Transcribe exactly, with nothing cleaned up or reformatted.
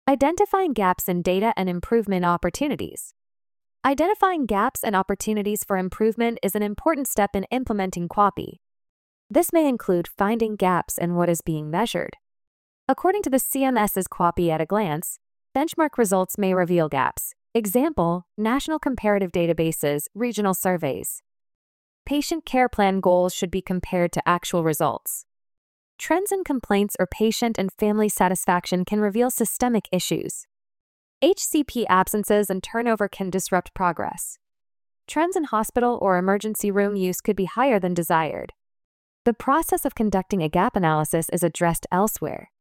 Identifying gaps in data and improvement opportunities. Identifying gaps and opportunities for improvement is an important step in implementing QAPI. This may include finding gaps in what is being measured. According to the CMS's QAPI at a glance, benchmark results may reveal gaps. Example, national comparative databases, regional surveys. Patient care plan goals should be compared to actual results. Trends in complaints or patient and family satisfaction can reveal systemic issues. H C P absences and turnover can disrupt progress. Trends in hospital or emergency room use could be higher than desired. The process of conducting a gap analysis is addressed elsewhere.